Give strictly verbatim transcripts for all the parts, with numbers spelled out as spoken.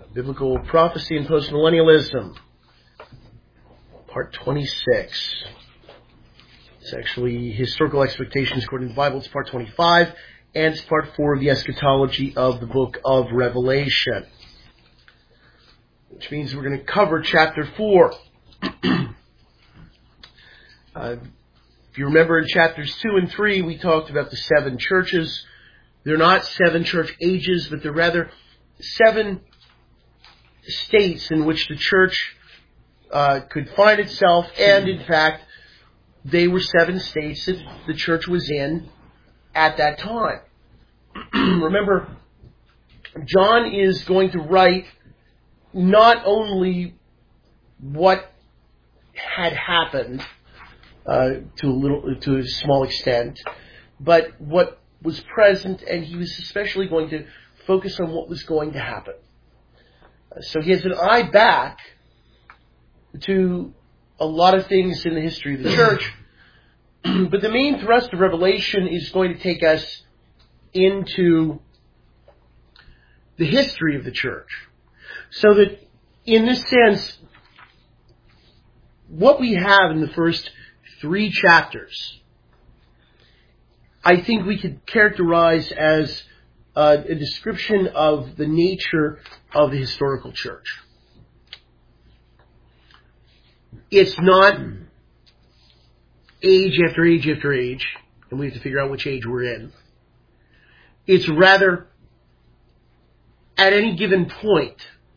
Biblical Prophecy and Postmillennialism, part twenty-six. It's actually Historical Expectations According to the Bible. It's part twenty-five, and it's part four of the eschatology of the book of Revelation, which means we're going to cover chapter four. uh, if you remember in chapters two and three, we talked about the seven churches. They're not seven church ages, but they're rather seven states in which the church uh, could find itself, and in fact, they were seven states that the church was in at that time. Remember, John is going to write not only what had happened uh, to a little, to a small extent, but what was present, and he was especially going to focus on what was going to happen. So he has an eye back to a lot of things in the history of the church, but the main thrust of Revelation is going to take us into the history of the church. So that, in this sense, what we have in the first three chapters, I think we could characterize as uh, a description of the nature of the historical church. It's not age after age after age, and we have to figure out which age we're in. It's rather, at any given point,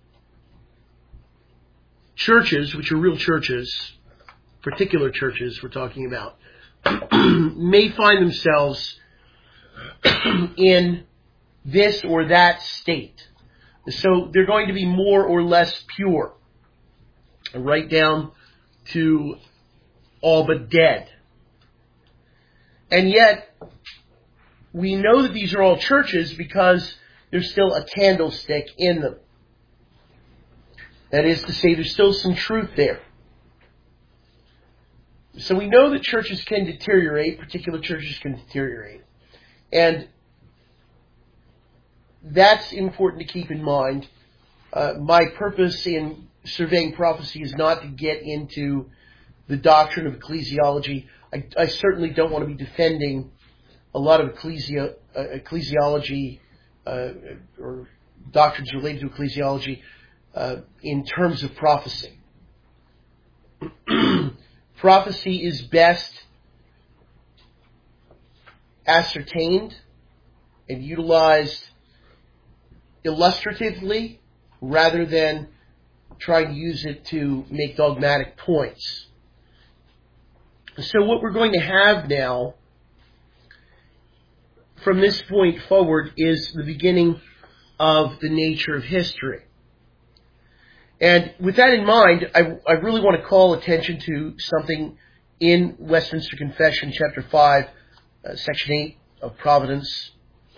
churches, which are real churches, particular churches we're talking about, may find themselves in this or that state. So they're going to be more or less pure, right down to all but dead. And yet, we know that these are all churches because there's still a candlestick in them. That is to say, there's still some truth there. So we know that churches can deteriorate, particular churches can deteriorate. And that's important to keep in mind. Uh, my purpose in surveying prophecy is not to get into the doctrine of ecclesiology. I, I certainly don't want to be defending a lot of ecclesia, uh, ecclesiology uh, or doctrines related to ecclesiology uh, in terms of prophecy. Prophecy is best ascertained and utilized illustratively rather than trying to use it to make dogmatic points. So what we're going to have now from this point forward is the beginning of the nature of history. And with that in mind, I, I really want to call attention to something in Westminster Confession, chapter five, uh, section eight of Providence.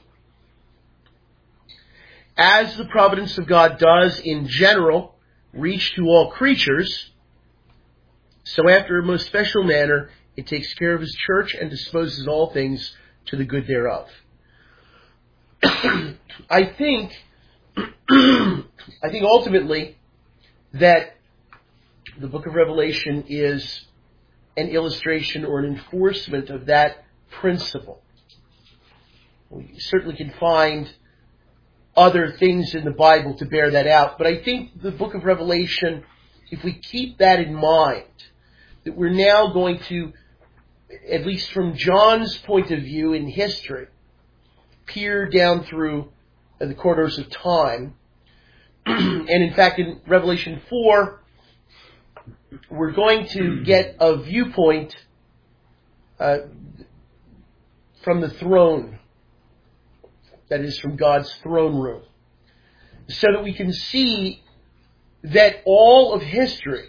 As the providence of God does in general reach to all creatures, so after a most special manner it takes care of his church and disposes all things to the good thereof. I think, I think ultimately that the book of Revelation is an illustration or an enforcement of that principle. We certainly can find other things in the Bible to bear that out, but I think the book of Revelation, if we keep that in mind, that we're now going to, at least from John's point of view in history, peer down through the corridors of time. And in fact, in Revelation four, we're going to get a viewpoint uh, from the throne. That is, from God's throne room. So that we can see that all of history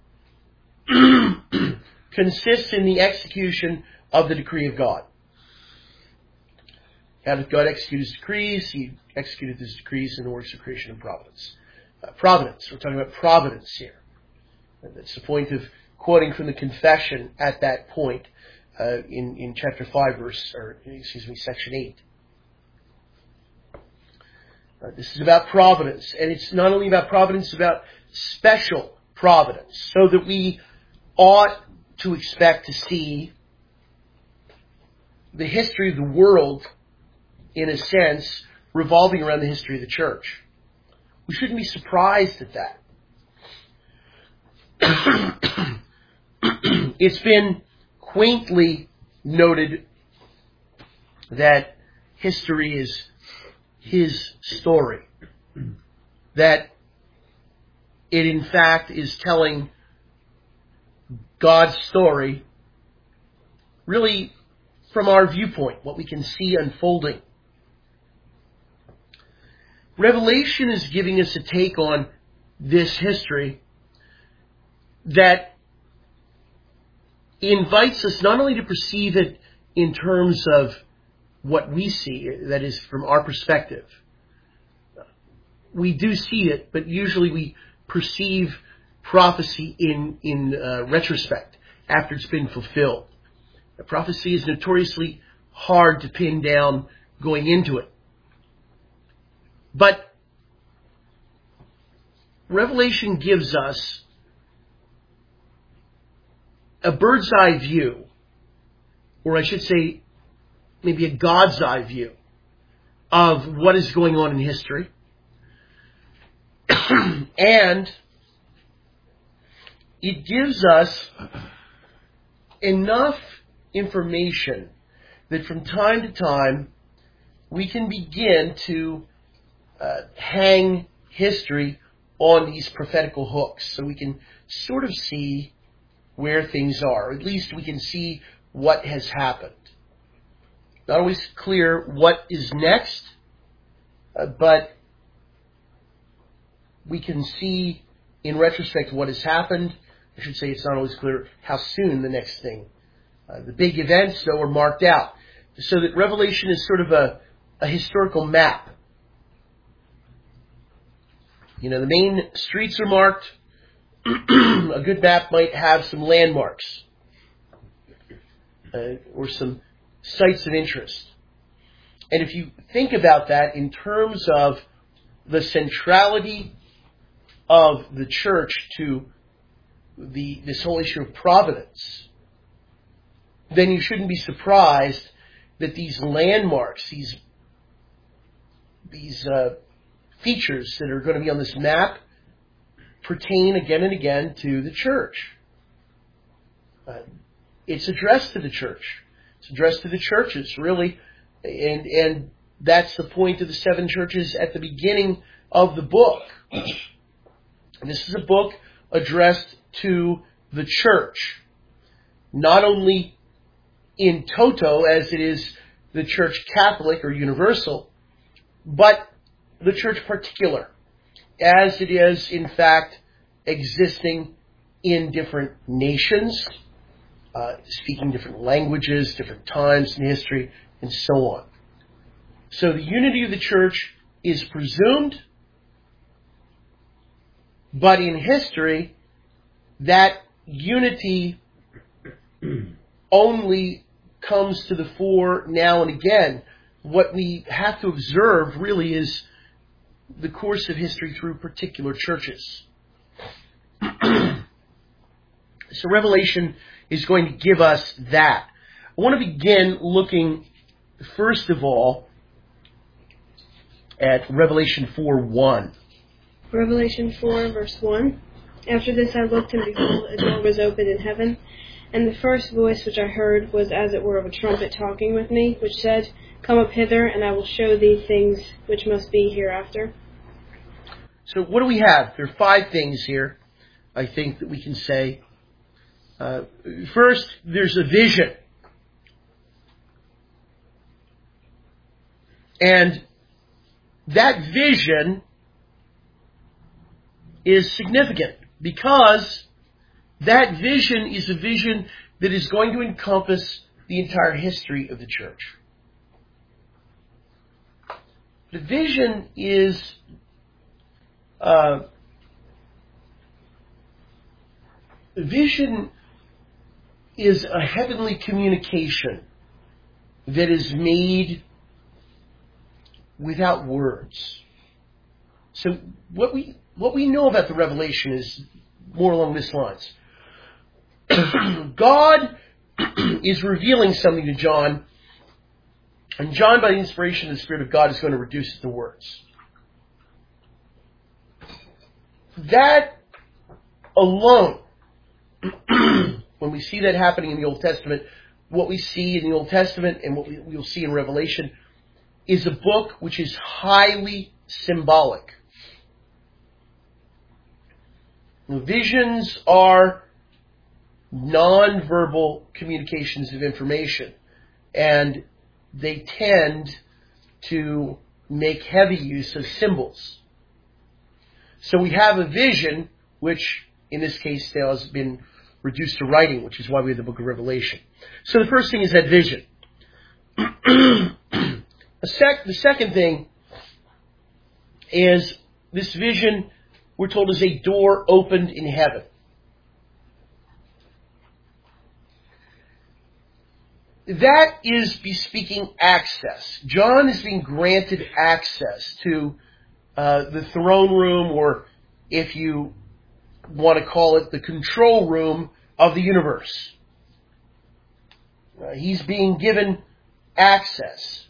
consists in the execution of the decree of God. How did God execute his decrees? He executed his decrees in the works of creation and providence. Uh, providence. We're talking about providence here. And that's the point of quoting from the confession at that point uh, in, in chapter five, verse, or excuse me, section eight. Uh, this is about providence, and it's not only about providence, it's about special providence, so that we ought to expect to see the history of the world, in a sense, revolving around the history of the church. We shouldn't be surprised at that. It's been quaintly noted that history is his story. That it in fact is telling God's story really from our viewpoint, what we can see unfolding. Revelation is giving us a take on this history that invites us not only to perceive it in terms of what we see, that is from our perspective. We do see it, but usually we perceive prophecy in, in uh, retrospect, after it's been fulfilled. The prophecy is notoriously hard to pin down going into it. But Revelation gives us a bird's eye view, or I should say maybe a God's eye view of what is going on in history. And it gives us enough information that from time to time we can begin to uh, hang history on these prophetical hooks, so we can sort of see where things are. At least we can see what has happened. Not always clear what is next, uh, but we can see in retrospect what has happened. I should say it's not always clear how soon the next thing. Uh, the big events, though, are marked out, so that Revelation is sort of a, a historical map. You know, the main streets are marked. A good map might have some landmarks uh, or some sites of interest. And if you think about that in terms of the centrality of the church to the this whole issue of providence, then you shouldn't be surprised that these landmarks, these these uh, features that are going to be on this map, pertain again and again to the church. Uh, it's addressed to the church. It's addressed to the churches, really, and and that's the point of the seven churches at the beginning of the book. And this is a book addressed to the church, not only in toto, as it is the church Catholic or universal, but the church particular, as it is, in fact, existing in different nations, uh, speaking different languages, different times in history, and so on. So the unity of the church is presumed, but in history, that unity only comes to the fore now and again. What we have to observe really is the course of history through particular churches. So Revelation is going to give us that. I want to begin looking, first of all, at Revelation four one. Revelation four, verse one. After this I looked, and behold, a door was opened in heaven, and the first voice which I heard was as it were of a trumpet talking with me, which said, Come up hither, and I will show thee things which must be hereafter. So what do we have? There are five things here, I think, that we can say. Uh, first, there's a vision. And that vision is significant because that vision is a vision that is going to encompass the entire history of the church. The vision is uh, vision is a heavenly communication that is made without words. So what we what we know about the revelation is more along this lines. God is revealing something to John, and John, by the inspiration of the Spirit of God, is going to reduce it to words. That alone, when we see that happening in the Old Testament, what we see in the Old Testament and what we, we'll see in Revelation is a book which is highly symbolic. Visions are non-verbal communications of information, and they tend to make heavy use of symbols. So we have a vision, which in this case now has been reduced to writing, which is why we have the book of Revelation. So the first thing is that vision. A sec- the second thing is this vision, we're told, is a door opened in heaven. That is bespeaking access. John is being granted access to uh, the throne room, or if you want to call it, the control room of the universe. Uh, he's being given access.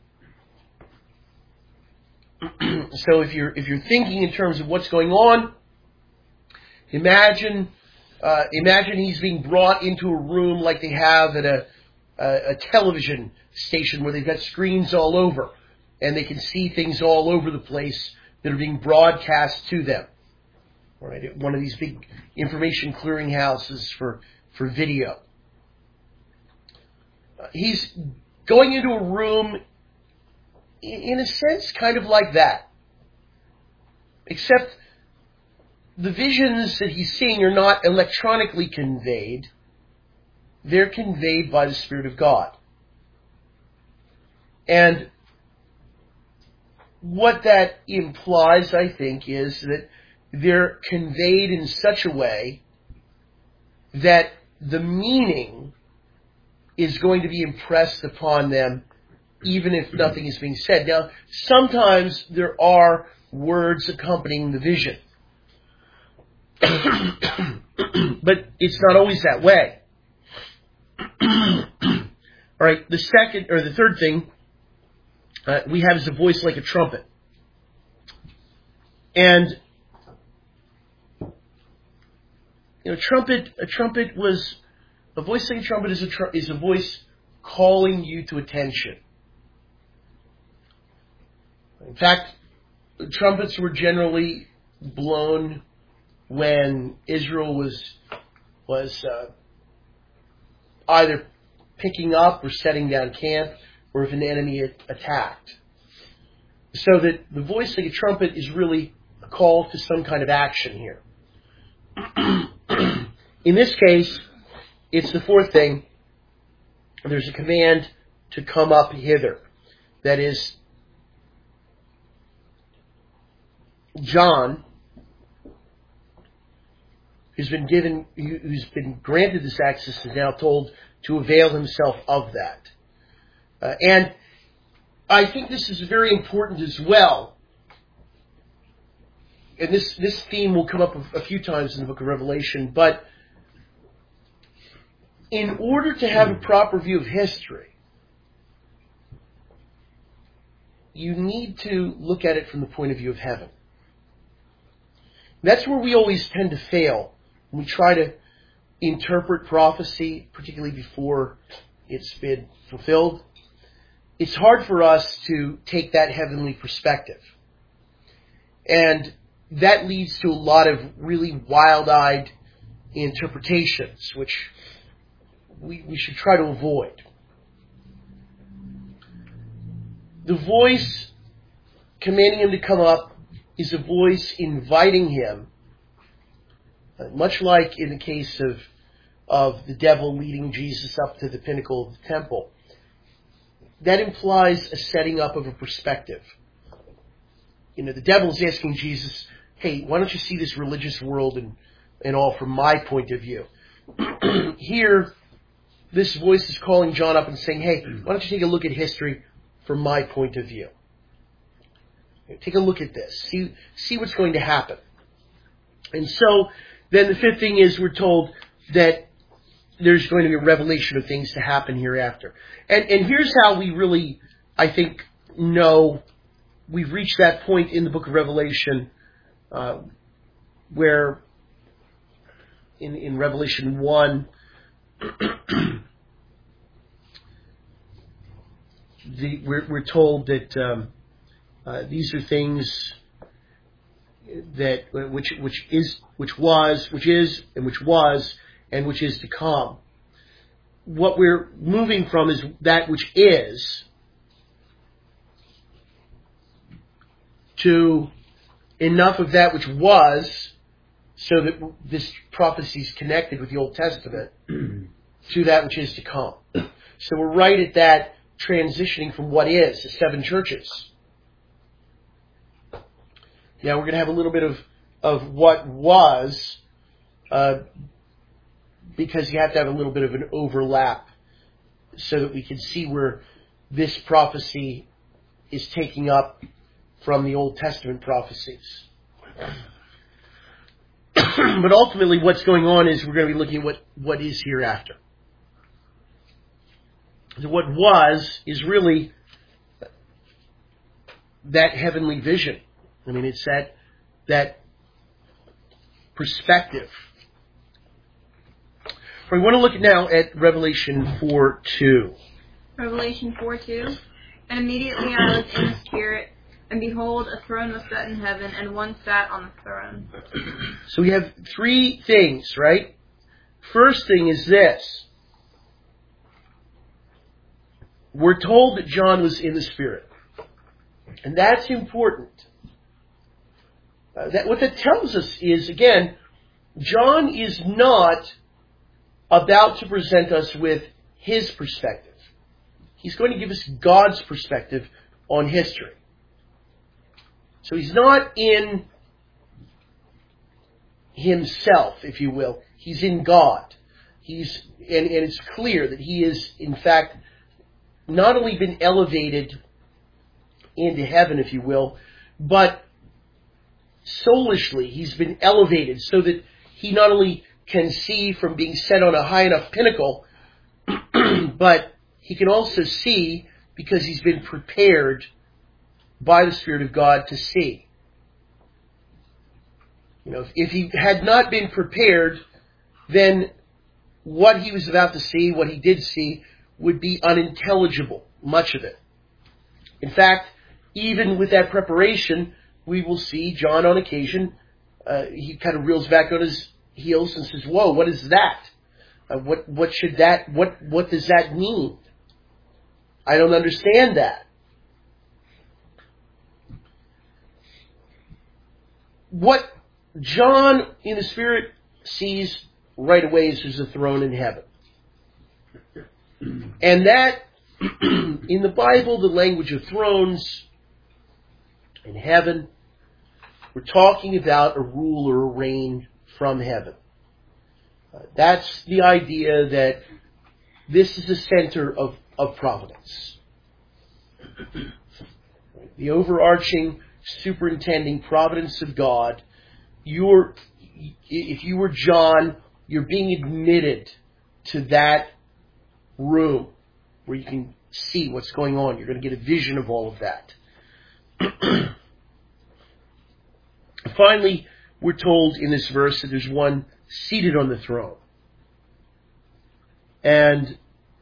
So if you're if you're thinking in terms of what's going on, imagine uh, imagine he's being brought into a room like they have at a, a a television station where they've got screens all over, and they can see things all over the place that are being broadcast to them. Right, one of these big information clearinghouses for for video. Uh, he's going into a room, in a sense, kind of like that. Except the visions that he's seeing are not electronically conveyed. They're conveyed by the Spirit of God. And what that implies, I think, is that they're conveyed in such a way that the meaning is going to be impressed upon them even if nothing is being said. Now, sometimes there are words accompanying the vision. But it's not always that way. All right, the second, or the third thing uh, we have is a voice like a trumpet. And, you know, trumpet, a trumpet was, a voice like a trumpet is a, tr- is a voice calling you to attention. In fact, trumpets were generally blown when Israel was was uh, either picking up or setting down camp, or if an enemy attacked. So that the voice like a trumpet is really a call to some kind of action here. In this case, it's the fourth thing. There's a command to come up hither. That is, John, who's been given, who's been granted this access, is now told to avail himself of that. Uh, and I think this is very important as well. And this, this theme will come up a, a few times in the book of Revelation, but in order to have a proper view of history, you need to look at it from the point of view of heaven. That's where we always tend to fail when we try to interpret prophecy, particularly before it's been fulfilled. It's hard for us to take that heavenly perspective. And that leads to a lot of really wild-eyed interpretations, which we, we should try to avoid. The voice commanding him to come up is a voice inviting him, much like in the case of, of the devil leading Jesus up to the pinnacle of the temple. That implies a setting up of a perspective. You know, the devil's asking Jesus, hey, why don't you see this religious world and, and all from my point of view? Here, this voice is calling John up and saying, hey, why don't you take a look at history from my point of view? Take a look at this. See, see what's going to happen. And so, then the fifth thing is we're told that there's going to be a revelation of things to happen hereafter. And, and here's how we really, I think, know we've reached that point in the book of Revelation uh, where in, in Revelation one, the, we're, we're told that um, uh, these are things that which which is which was which is and which was and which is to come. What we're moving from is that which is to enough of that which was, so that this prophecy is connected with the Old Testament to that which is to come. So we're right at that transitioning from what is, the seven churches. Now we're going to have a little bit of, of what was, uh, because you have to have a little bit of an overlap so that we can see where this prophecy is taking up from the Old Testament prophecies. But ultimately what's going on is we're going to be looking at what, what is hereafter. So what was is really that heavenly vision. I mean, it's that, that perspective. We want to look now at Revelation four two. Revelation four two. And immediately I was in the Spirit, and behold, a throne was set in heaven, and one sat on the throne. So we have three things, right? First thing is this. We're told that John was in the Spirit. And that's important. Uh, that what that tells us is, again, John is not about to present us with his perspective. He's going to give us God's perspective on history. So he's not in himself, if you will. He's in God. He's and, and it's clear that he is, in fact, not only been elevated into heaven, if you will, but soulishly he's been elevated so that he not only can see from being set on a high enough pinnacle, but he can also see because he's been prepared by the Spirit of God to see. You know, if, if he had not been prepared, then what he was about to see, what he did see, would be unintelligible, much of it. In fact, even with that preparation, we will see John on occasion, uh, he kind of reels back on his heels and says, "Whoa, what is that? Uh, what what should that? What what does that mean? I don't understand that." What John in the Spirit sees right away is there's a throne in heaven, and that in the Bible, the language of thrones in heaven, we're talking about a rule or a reign from heaven. Uh, that's the idea that this is the center of, of providence. The overarching, superintending providence of God. You're, if you were John, you're being admitted to that room where you can see what's going on. You're going to get a vision of all of that. Finally, we're told in this verse that there's one seated on the throne. And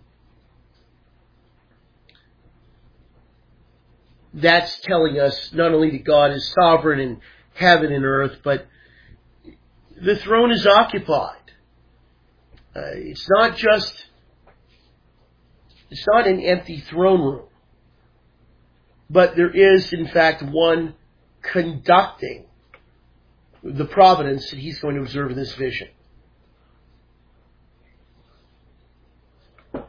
that's telling us not only that God is sovereign in heaven and earth, but the throne is occupied. Uh, it's not just, it's not an empty throne room, but there is, in fact, one conducting the providence that he's going to observe in this vision. All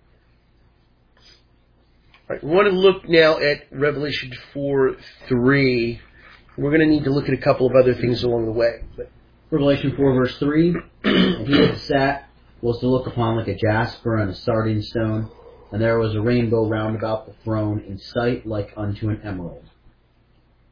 right, we want to look now at Revelation four three. We're going to need to look at a couple of other things along the way. But Revelation four verse three, and he that sat was to look upon like a jasper and a sardine stone, and there was a rainbow round about the throne in sight like unto an emerald.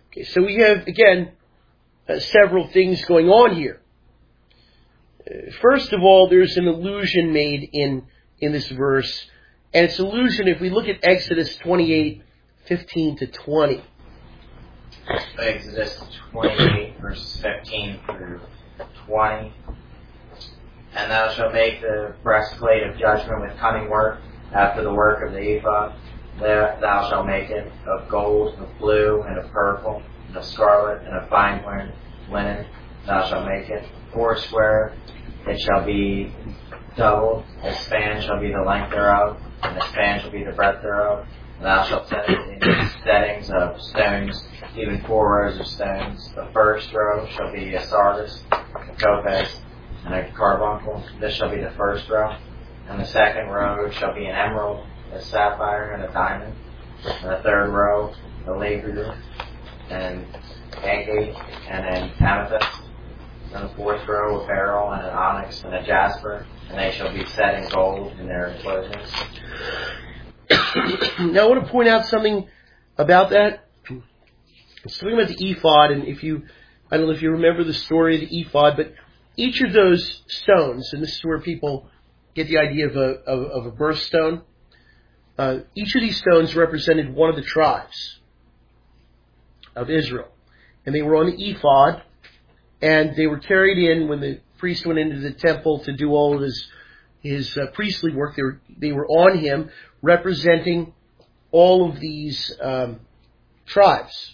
Okay, so we have, again, uh, several things going on here. Uh, first of all, there's an allusion made in, in this verse, and it's allusion if we look at Exodus twenty-eight, fifteen to twenty. Exodus twenty-eight, verses fifteen through twenty. And thou shalt make the breastplate of judgment with cunning work, after the work of the ephod. There thou shalt make it of gold, of blue, and of purple, and of scarlet, and of fine linen. Thou shalt make it foursquare. It shall be doubled. A span shall be the length thereof, and a span shall be the breadth thereof. And thou shalt set it in settings of stones, even four rows of stones. The first row shall be a sardius, a topaz, and a carbuncle. This shall be the first row. And the second row shall be an emerald, a sapphire, and a diamond. And the third row, a lapis, and agate, and an amethyst. And the fourth row, a beryl, and an onyx, and a jasper. And they shall be set in gold in their enclosures. Now I want to point out something about that. It's talking about the ephod, and if you, I don't know if you remember the story of the ephod, but each of those stones, and this is where people get the idea of a, of, of a birthstone, uh, each of these stones represented one of the tribes of Israel. And they were on the ephod, and they were carried in when the priest went into the temple to do all of his, his uh, priestly work. They were, they were on him, representing all of these um, tribes.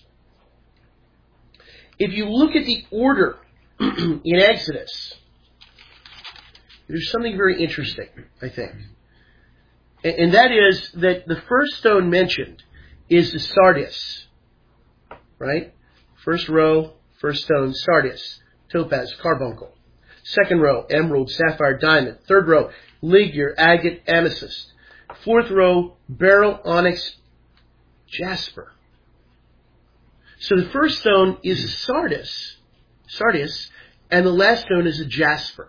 If you look at the order in Exodus, there's something very interesting, I think. And, and that is that the first stone mentioned is the sardius. Right? First row, first stone, sardius, topaz, carbuncle. Second row, emerald, sapphire, diamond. Third row, ligure, agate, amethyst. Fourth row, beryl, onyx, jasper. So the first stone is a sardius, sardius, and the last stone is a jasper.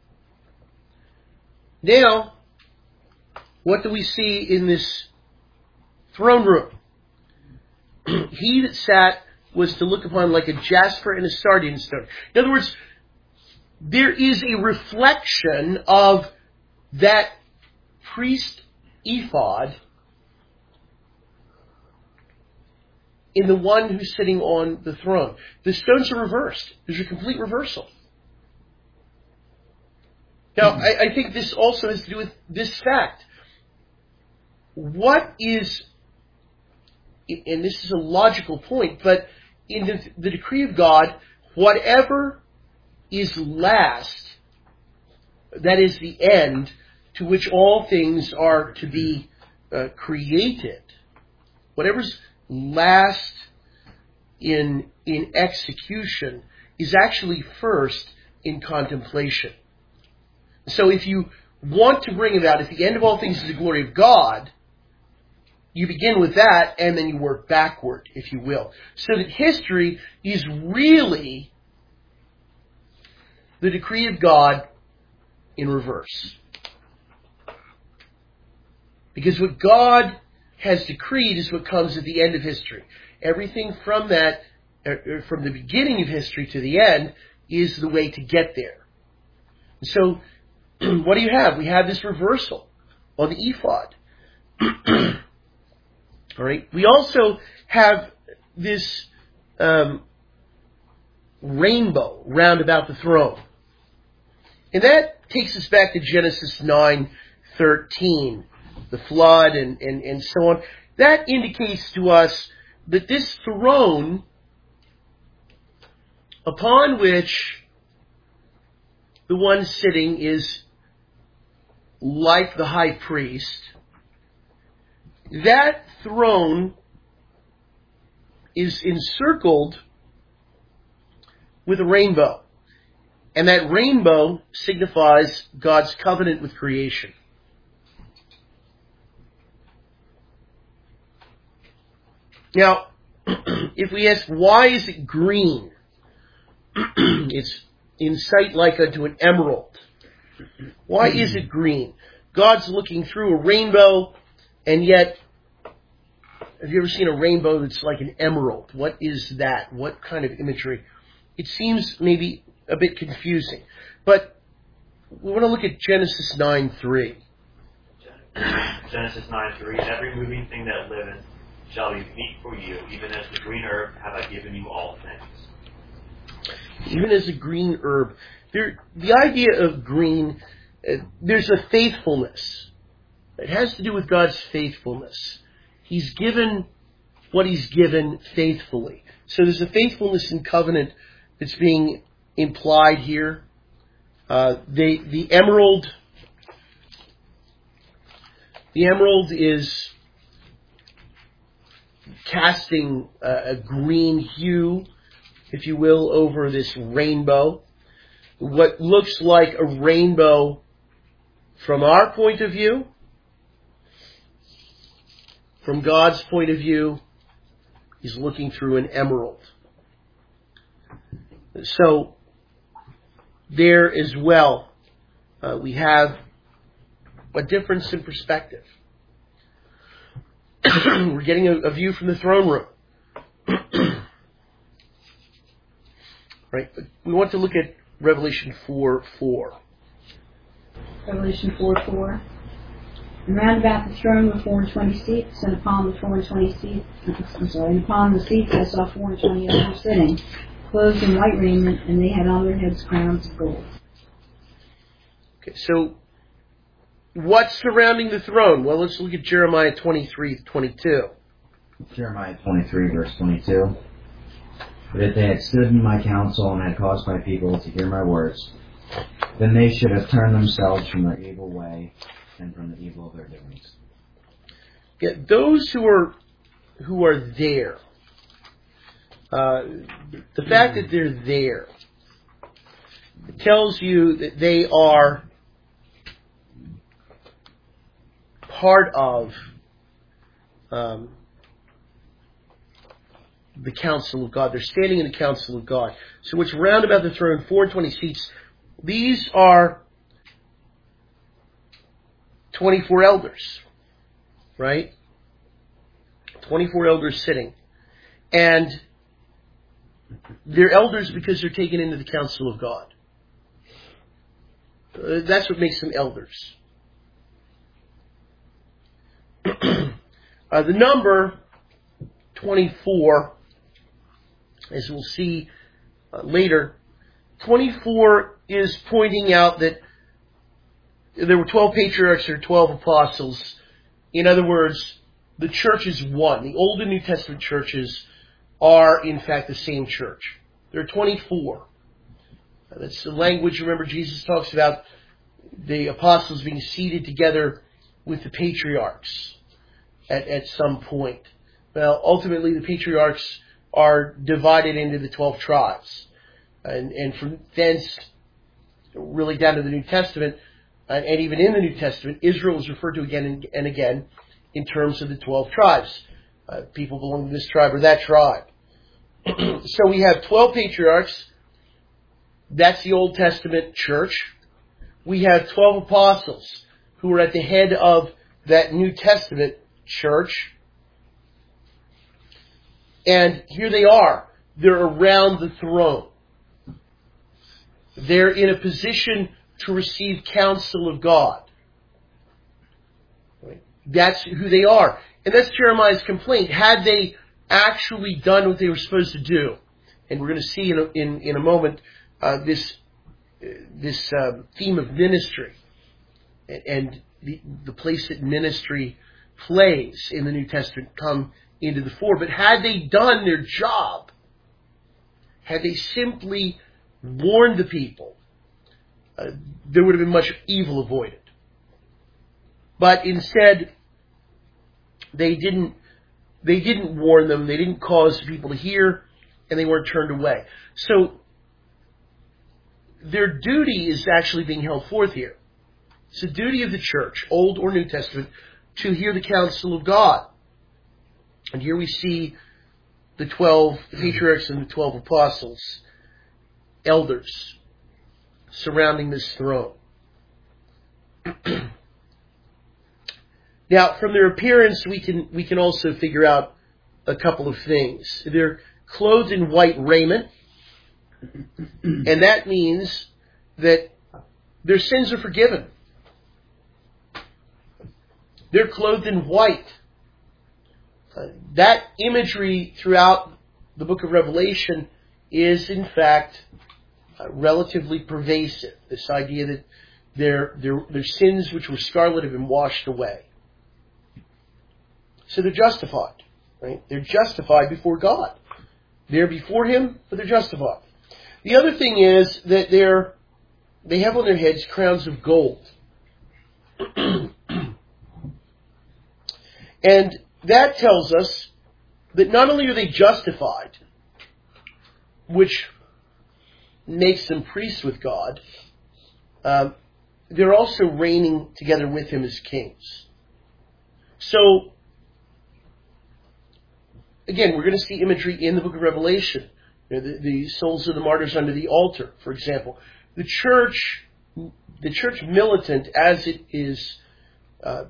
Now, what do we see in this throne room? He that sat was to look upon like a jasper and a sardine stone. In other words, there is a reflection of that priest ephod in the one who's sitting on the throne. The stones are reversed. There's a complete reversal. Now, I, I think this also has to do with this fact. What is, and this is a logical point, but in the, the decree of God, whatever is last, that is the end to which all things are to be uh, created, whatever's last in in execution is actually first in contemplation. So if you want to bring about, at the end of all things is the glory of God, you begin with that and then you work backward, if you will. So that history is really the decree of God in reverse. Because what God has decreed is what comes at the end of history. Everything from that, er, from the beginning of history to the end, is the way to get there. So, what do you have? We have this reversal on the ephod. All right. We also have this um, rainbow round about the throne, and that takes us back to Genesis nine thirteen, the flood, and, and, and so on. That indicates to us that this throne, upon which the one sitting is like the high priest, that throne is encircled with a rainbow. And that rainbow signifies God's covenant with creation. Now, if we ask, why is it green? It's in sight like unto an emerald. Why is it green? God's looking through a rainbow, and yet Have you ever seen a rainbow that's like an emerald? What is that? What kind of imagery? It seems maybe a bit confusing. But we want to look at Genesis nine three. Genesis nine three, every moving thing that liveth shall be meat for you, even as the green herb have I given you all things. Even as a green herb. There, the idea of green, uh, there's a faithfulness. It has to do with God's faithfulness. He's given what He's given faithfully. So there's a faithfulness in covenant that's being implied here. Uh, the, the emerald, the emerald is casting a, a green hue, if you will, over this rainbow. What looks like a rainbow from our point of view, from God's point of view, He's looking through an emerald. So, there as well, uh, we have a difference in perspective. We're getting a, a view from the throne room. Right? We want to look at Revelation four four. Revelation four four. And round about the throne were four and twenty seats, and upon the four and twenty seats, I'm sorry, and upon the seats I saw four and twenty others sitting, clothed in white raiment, and they had on their heads crowns of gold. Okay, so what's surrounding the throne? Well, let's look at Jeremiah twenty-three twenty-two. Jeremiah twenty-three, verse twenty-two. But if they had stood in my counsel and had caused my people to hear my words, then they should have turned themselves from their evil way and from the evil of their doings. Yeah, those who are who are there, uh, the fact that they're there tells you that they are part of um, the council of God. They're standing in the council of God. So what's round about the throne, four and twenty seats, these are twenty-four elders, right? twenty-four elders sitting. And they're elders because they're taken into the council of God. Uh, that's what makes them elders. uh, the number twenty-four, as we'll see uh, later, twenty-four is pointing out that there were twelve patriarchs or twelve apostles. In other words, the church is one. The Old and New Testament churches are, in fact, the same church. There are twenty-four. That's the language, remember, Jesus talks about the apostles being seated together with the patriarchs at, at some point. Well, ultimately, the patriarchs are divided into the twelve tribes. And, and from thence, really down to the New Testament, and, and even in the New Testament, Israel is referred to again and, and again in terms of the twelve tribes. Uh, people belong to this tribe or that tribe. So we have twelve patriarchs. That's the Old Testament church. We have twelve apostles who are at the head of that New Testament church. And here they are. They're around the throne. They're in a position to receive counsel of God. That's who they are. And that's Jeremiah's complaint. Had they actually done what they were supposed to do, and we're going to see in a, in, in a moment uh, this uh, this uh, theme of ministry and, and the, the place that ministry plays in the New Testament come into the fore. But had they done their job, had they simply warned the people, uh, there would have been much evil avoided. But instead, they didn't. They didn't warn them. They didn't cause people to hear, and they weren't turned away. So their duty is actually being held forth here. It's the duty of the church, Old or New Testament, to hear the counsel of God. And here we see the twelve patriarchs and the twelve apostles, elders, surrounding this throne. Now, from their appearance, we can we can also figure out a couple of things. They're clothed in white raiment, and that means that their sins are forgiven. They're clothed in white. Uh, that imagery throughout the book of Revelation is, in fact, uh, relatively pervasive. This idea that their, their, their sins, which were scarlet, have been washed away. So they're justified, right? They're justified before God. They're before Him, but they're justified. The other thing is that they're, they have on their heads crowns of gold. And that tells us that not only are they justified, which makes them priests with God, um, they're also reigning together with Him as kings. So, again, we're going to see imagery in the book of Revelation. You know, the, the souls of the martyrs under the altar, for example. The church, the church militant, as it is uh,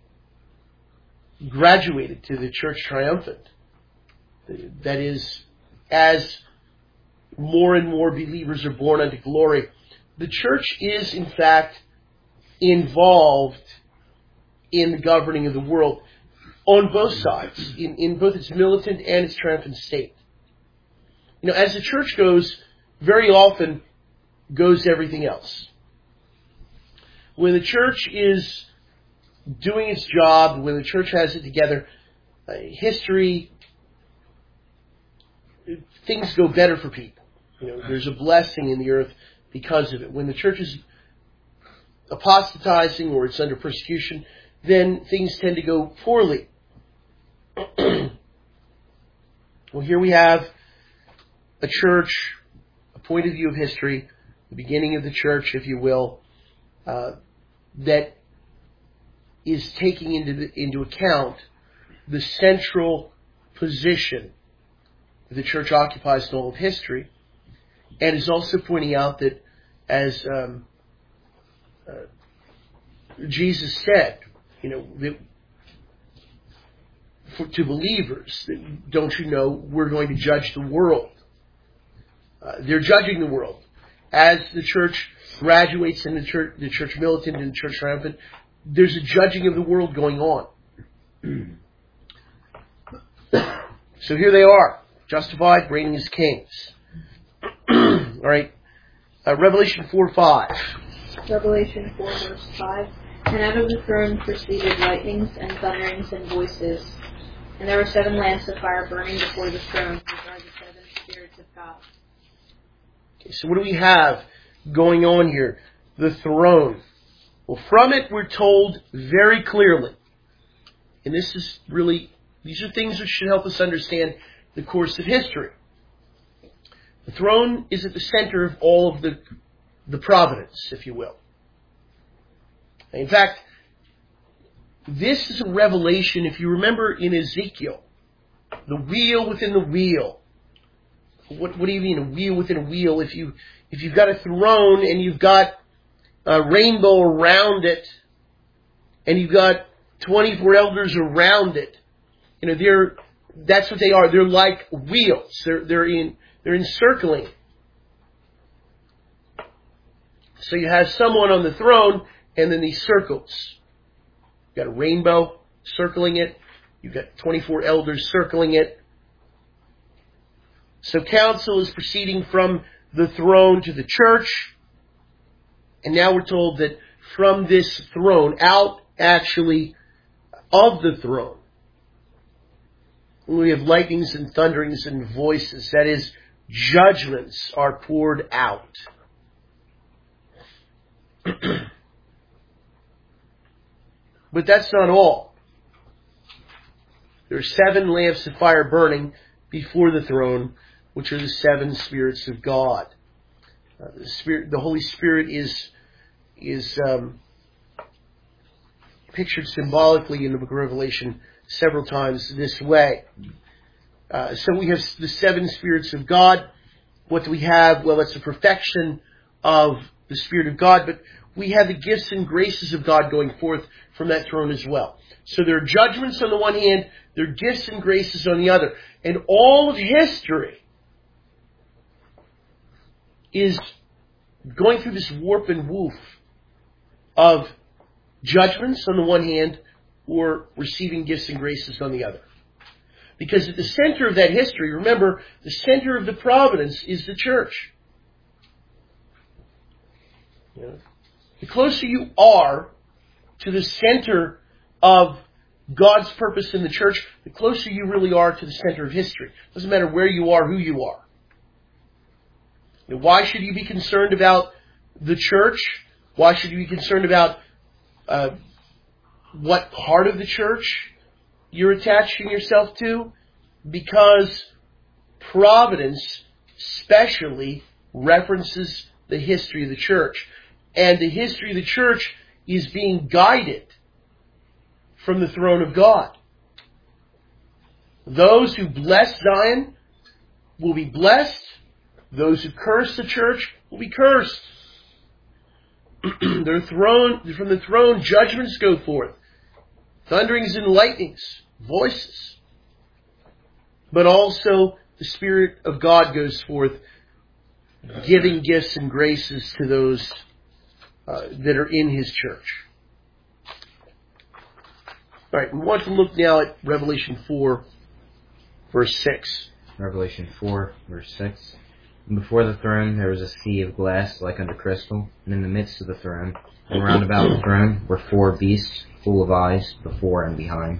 graduated to the church triumphant, that is, as more and more believers are born unto glory, the church is, in fact, involved in the governing of the world on both sides, in, in both its militant and its triumphant state. You know, as the church goes, very often goes everything else. When the church is doing its job, when the church has it together, uh, history, things go better for people. You know, there's a blessing in the earth because of it. When the church is apostatizing or it's under persecution, then things tend to go poorly. Well, here we have a church, a point of view of history, the beginning of the church, if you will, uh, that is taking into the, into account the central position that the church occupies in all of history, and is also pointing out that, as um, uh, Jesus said, you know, that for, to believers, that, don't you know, we're going to judge the world. Uh, they're judging the world. As the church graduates in the church, the church militant and the church triumphant, there's a judging of the world going on. So here they are, justified, reigning as kings. All right, uh, Revelation four five. Revelation four verse five. And out of the throne proceeded lightnings and thunderings and voices. And there were seven lamps of fire burning before the throne, which are the seven spirits of God. Okay, so what do we have going on here? The throne. Well, from it we're told very clearly, and this is really, these are things which should help us understand the course of history. The throne is at the center of all of the, the providence, if you will. In fact, this is a revelation, if you remember in Ezekiel, the wheel within the wheel. What, what do you mean, a wheel within a wheel? If you, if you've got a throne and you've got a rainbow around it, and you've got twenty-four elders around it, you know, they're, that's what they are. They're like wheels. They're, they're in, they're encircling. So you have someone on the throne, and then these circles. You've got a rainbow circling it. You've got twenty-four elders circling it. So counsel is proceeding from the throne to the church. And now we're told that from this throne, out actually of the throne, we have lightnings and thunderings and voices. That is, judgments are poured out. But that's not all. There are seven lamps of fire burning before the throne, which are the seven spirits of God. Uh, the Spirit, the Holy Spirit is is um, pictured symbolically in the book of Revelation several times this way. Uh, so we have the seven spirits of God. What do we have? Well, it's a perfection of the Spirit of God, but we have the gifts and graces of God going forth from that throne as well. So there are judgments on the one hand, there are gifts and graces on the other. And all of history is going through this warp and woof of judgments on the one hand or receiving gifts and graces on the other. Because at the center of that history, remember, the center of the providence is the church. You know, the closer you are to the center of God's purpose in the church, the closer you really are to the center of history. It doesn't matter where you are, who you are. You know, why should you be concerned about the church? Why should you be concerned about uh, what part of the church you're attaching yourself to? Because providence specially references the history of the church. And the history of the church is being guided from the throne of God. Those who bless Zion will be blessed. Those who curse the church will be cursed. Their throne, from the throne, judgments go forth. Thunderings and lightnings, voices. But also the Spirit of God goes forth, giving gifts and graces to those uh, that are in His church. All right, we want to look now at Revelation four, verse six. Revelation four, verse six. And before the throne there was a sea of glass like unto crystal, and in the midst of the throne, and round about the throne, were four beasts, full of eyes, before and behind.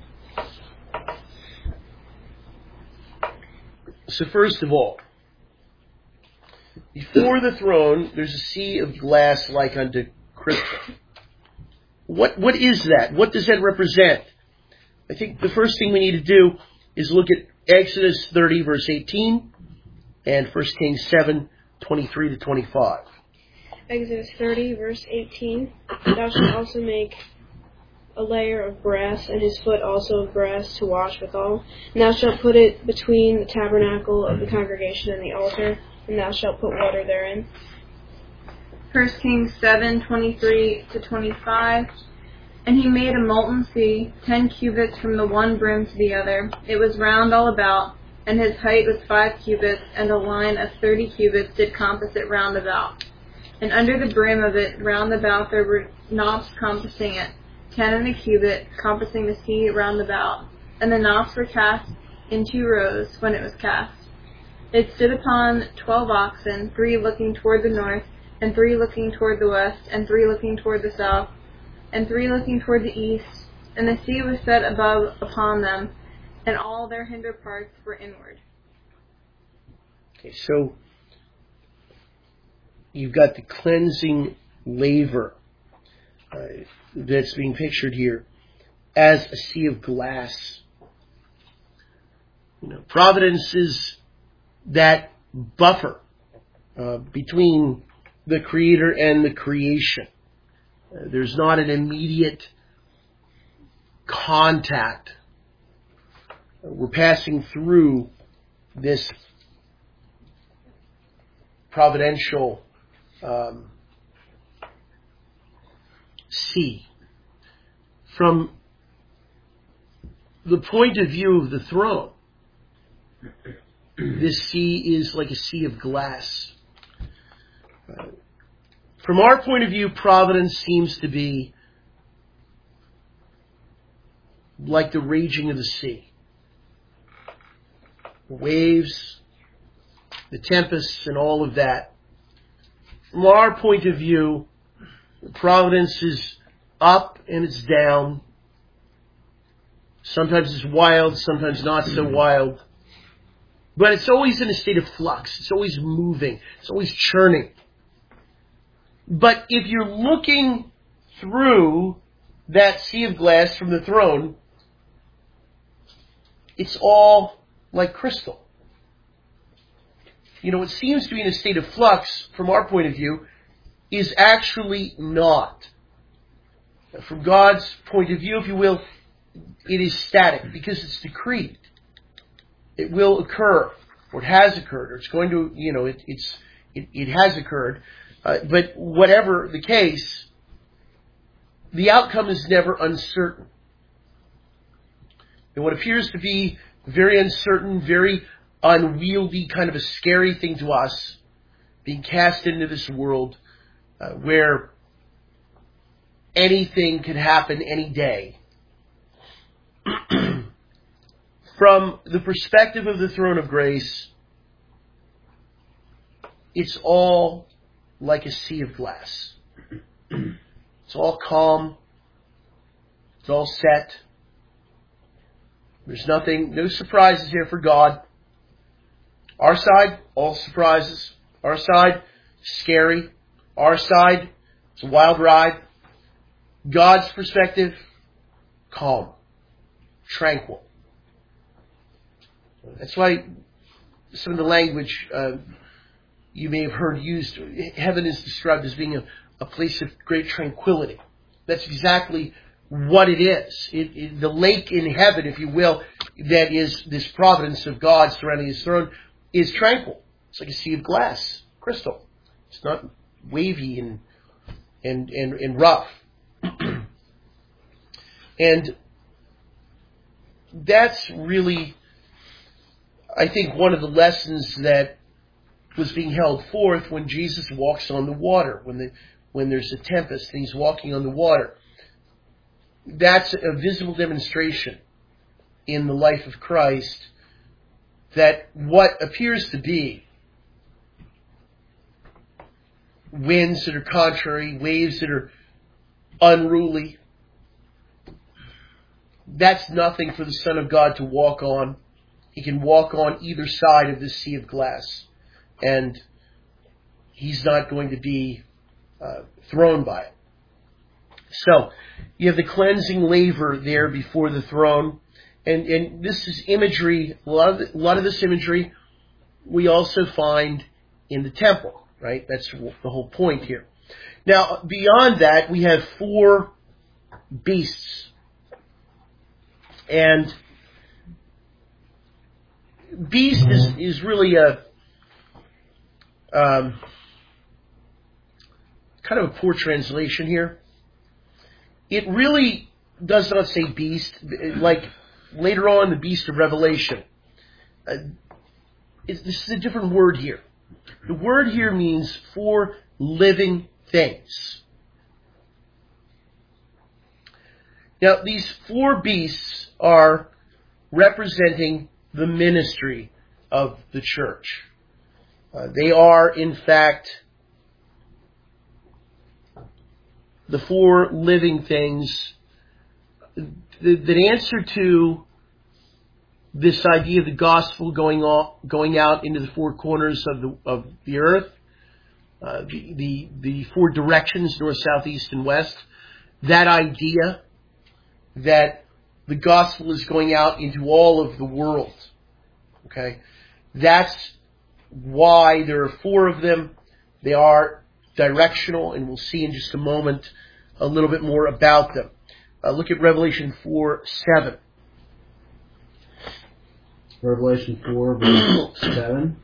So first of all, before the throne, there's a sea of glass like unto crystal. What what is that? What does that represent? I think the first thing we need to do is look at Exodus thirty, verse eighteen, and First Kings seven, twenty-three to twenty-five. Exodus thirty, verse eighteen. Thou shalt also make a layer of brass, and his foot also of brass to wash withal. And thou shalt put it between the tabernacle of the congregation and the altar, and thou shalt put water therein. First Kings seven, twenty-three to twenty-five. And he made a molten sea, ten cubits from the one brim to the other. It was round all about, and his height was five cubits, and a line of thirty cubits did compass it round about. And under the brim of it round about there were knops compassing it, ten in a cubit, compassing the sea round about. And the knops were cast in two rows when it was cast. It stood upon twelve oxen, three looking toward the north, and three looking toward the west, and three looking toward the south, and three looking toward the east. And the sea was set above upon them, and all their hinder parts were inward. Okay, so you've got the cleansing laver uh, that's being pictured here as a sea of glass. You know, providence is that buffer uh, between the Creator and the creation. Uh, there's not an immediate contact. Uh, we're passing through this providential um, sea. From the point of view of the throne, this sea is like a sea of glass. Uh, from our point of view, providence seems to be like the raging of the sea. The waves, the tempests, and all of that. From our point of view, providence is up and it's down. Sometimes it's wild, sometimes not so wild. But it's always in a state of flux. It's always moving. It's always churning. But if you're looking through that sea of glass from the throne, it's all like crystal. You know, what seems to be in a state of flux, from our point of view, is actually not. From God's point of view, if you will, it is static because it's decreed. It will occur, or it has occurred, or it's going to, you know, it, it's it, it has occurred. Uh, but whatever the case, the outcome is never uncertain. And what appears to be very uncertain, very unwieldy, kind of a scary thing to us, being cast into this world uh, where anything could happen any day. From the perspective of the throne of grace, it's all like a sea of glass. It's all calm. It's all set. There's nothing, no surprises here for God. Our side, all surprises. Our side, scary. Our side, it's a wild ride. God's perspective, calm, tranquil. That's why some of the language uh, you may have heard used, heaven is described as being a, a place of great tranquility. That's exactly what it is. It, it, the lake in heaven, if you will, that is this providence of God surrounding His throne, is tranquil. It's like a sea of glass, crystal. It's not wavy and and and, and rough. And that's really, I think, one of the lessons that was being held forth when Jesus walks on the water, when the when there's a tempest and He's walking on the water. That's a visible demonstration in the life of Christ that what appears to be winds that are contrary, waves that are unruly, that's nothing for the Son of God to walk on. He can walk on either side of this sea of glass, and He's not going to be uh, thrown by it. So, you have the cleansing laver there before the throne, and, and this is imagery, a lot, of the, a lot of this imagery we also find in the temple, right? That's the whole point here. Now, beyond that, we have four beasts. And beast is, is really a um, kind of a poor translation here. It really does not say beast, like later on the beast of Revelation. Uh, it's, this is a different word here. The word here means four living things. Now, these four beasts are representing the ministry of the church. Uh, they are, in fact, the four living things that, that answer to this idea of the gospel going off, going out into the four corners of the of the earth, uh, the, the the four directions, north, south, east, and west. That idea that the gospel is going out into all of the world. Okay? That's why there are four of them. They are directional, and we'll see in just a moment a little bit more about them. Uh, look at Revelation four seven. Revelation four, verse seven.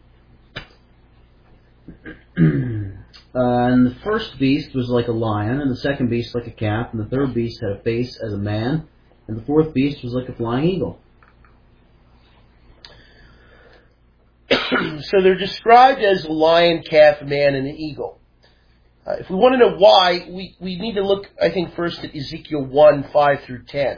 Uh, and the first beast was like a lion, and the second beast like a calf, and the third beast had a face as a man, and the fourth beast was like a flying eagle. So they're described as a lion, calf, man, and an eagle. Uh, if we want to know why, we, we need to look, I think, first at Ezekiel one, five through ten.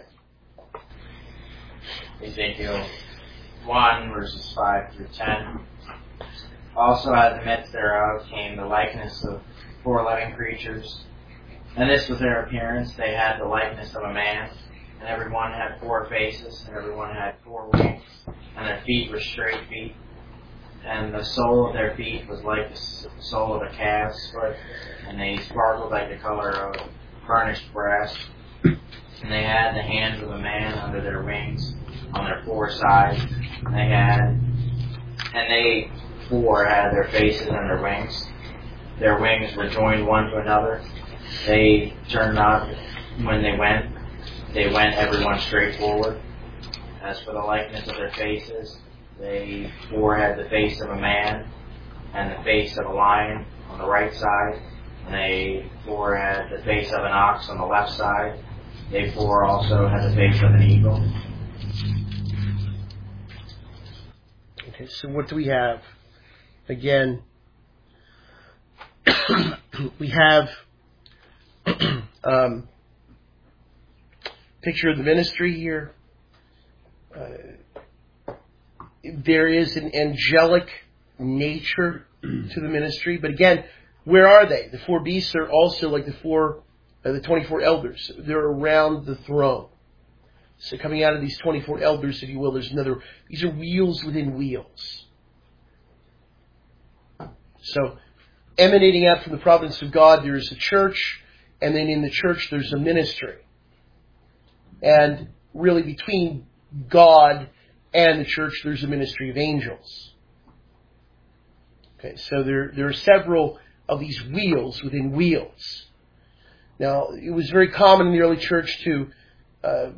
Ezekiel one, verses five through ten. Also out of the midst thereof came the likeness of four living creatures. And this was their appearance. They had the likeness of a man. And every one had four faces. And every one had four wings. And their feet were straight feet. And the sole of their feet was like the sole of a calf's foot. And they sparkled like the color of burnished brass. And they had the hands of a man under their wings on their four sides. And they had, and they four had their faces and their wings. Their wings were joined one to another. They turned not when they went. They went everyone straight forward. As for the likeness of their faces, they four had the face of a man and the face of a lion on the right side, And they four had the face of an ox on the left side. They four also had the face of an eagle. Okay, so what do we have? Again, we have um, picture of the ministry here. Uh, there is an angelic nature to the ministry, but again, where are they? The four beasts are also like the four, uh, the twenty-four elders. They're around the throne. So coming out of these twenty-four elders, if you will, there's another. These are wheels within wheels. So, emanating out from the providence of God, there is a church, and then in the church there's a ministry. And really between God and the church there's a ministry of angels. Okay, so there, there are several of these wheels within wheels. Now, it was very common in the early church to uh,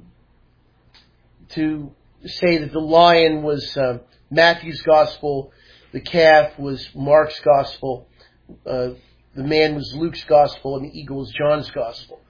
to say that the lion was uh, Matthew's gospel, the calf was Mark's gospel, uh, the man was Luke's gospel, and the eagle was John's gospel.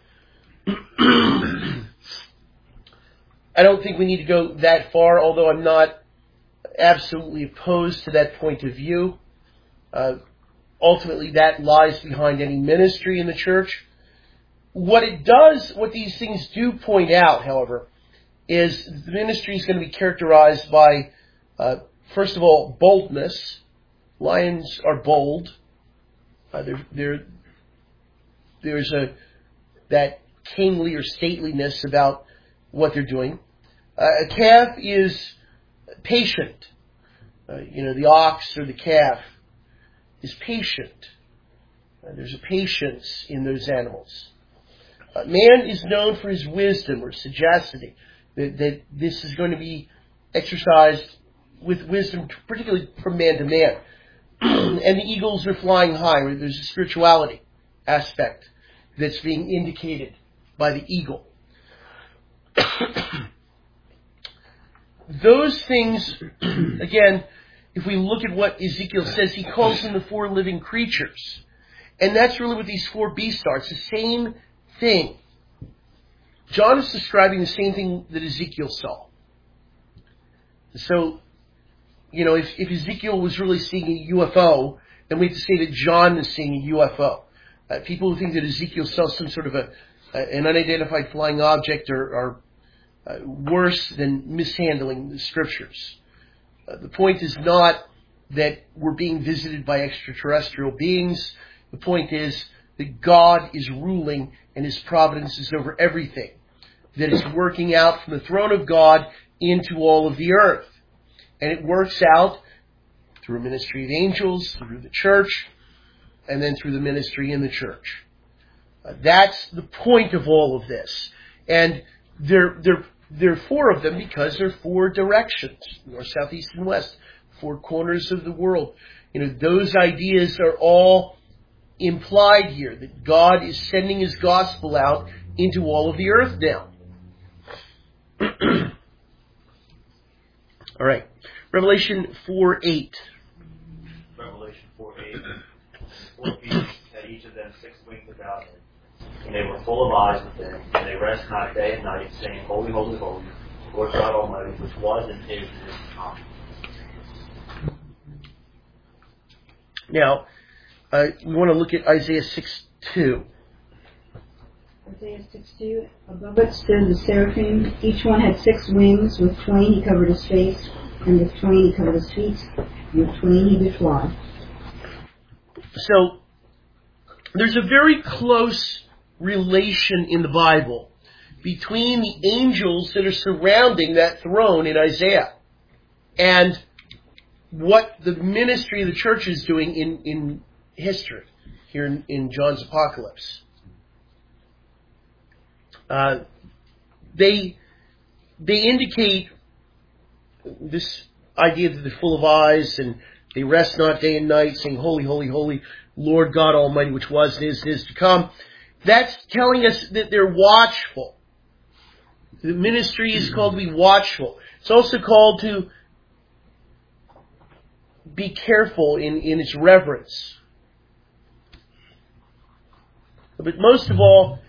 I don't think we need to go that far, although I'm not absolutely opposed to that point of view. Uh, ultimately, that lies behind any ministry in the church. What it does, what these things do point out, however, is the ministry is going to be characterized by, uh, first of all, boldness. Lions are bold. Uh, they're, they're, there's a that kingly or stateliness about what they're doing. Uh, a calf is patient. Uh, you know, the ox or the calf is patient. Uh, there's a patience in those animals. Uh, man is known for his wisdom or sagacity. That, that this is going to be exercised with wisdom, particularly from man to man. And the eagles are flying high. There's a spirituality aspect that's being indicated by the eagle. Those things, again, if we look at what Ezekiel says, he calls them the four living creatures. And that's really what these four beasts are. It's the same thing. John is describing the same thing that Ezekiel saw. So, you know, if, if Ezekiel was really seeing a U F O, then we have to say that John is seeing a U F O. Uh, people who think that Ezekiel saw some sort of a, a an unidentified flying object are, are uh, worse than mishandling the scriptures. Uh, the point is not that we're being visited by extraterrestrial beings. The point is that God is ruling and His providence is over everything. That is working out from the throne of God into all of the earth. And it works out through a ministry of angels, through the church, and then through the ministry in the church. Uh, that's the point of all of this. And there, there, there are four of them because there are four directions, north, south, east, and west, four corners of the world. You know, those ideas are all implied here, that God is sending His gospel out into all of the earth now. All right. Revelation four eight. Revelation four eight. Four beasts had each of them six wings about them, and they were full of eyes within, and they rest not day and night, saying, Holy, holy, holy, Lord God Almighty, which was and is and is to come. Now, uh, we want to look at Isaiah six two. Isaiah six two. Above it stood the seraphim. Each one had six wings. With twain he covered his face, and with twain he covered his feet, and with twain he did fly. So, there's a very close relation in the Bible between the angels that are surrounding that throne in Isaiah and what the ministry of the church is doing in, in history, here in, in John's Apocalypse. Uh, they they indicate this idea that they're full of eyes and they rest not day and night, saying, Holy, holy, holy, Lord God Almighty, which was and is and is to come. That's telling us that they're watchful. The ministry is called to be watchful. It's also called to be careful in, in its reverence. But most of all,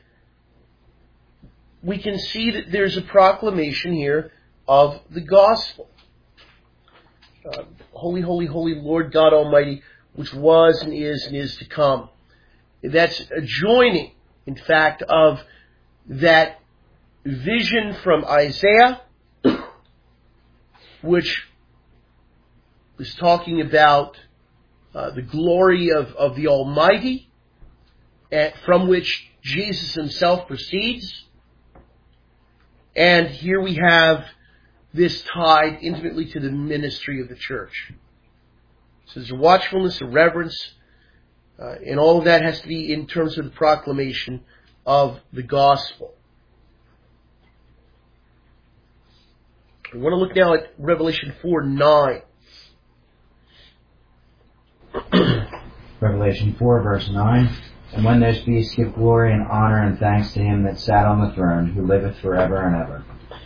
we can see that there's a proclamation here of the gospel. Uh, holy, holy, holy Lord God Almighty, which was and is and is to come. That's a joining, in fact, of that vision from Isaiah, which was talking about uh, the glory of, of the Almighty, uh, from which Jesus himself proceeds. And here we have this tied intimately to the ministry of the church. So there's a watchfulness, a reverence, uh, and all of that has to be in terms of the proclamation of the gospel. I want to look now at Revelation four nine. Revelation four, verse nine. And when those beasts give glory and honor and thanks to him that sat on the throne, who liveth forever and ever.